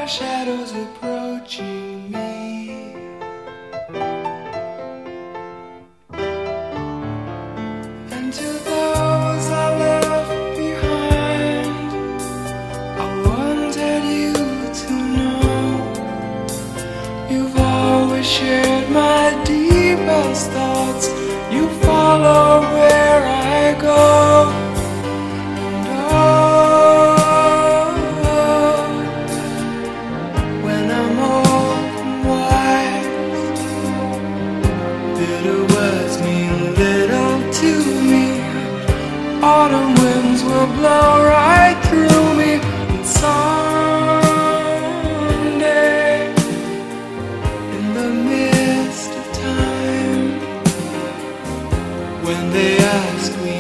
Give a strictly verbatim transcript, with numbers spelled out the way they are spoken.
shadows approaching me. And to those I left behind, I wanted you to know you've always shared my deepest thoughts. You follow where I go. And oh, when I'm old and wise, bitter words mean little to me. Autumn winds will blow right through me. And someday, in the midst of time, when they ask me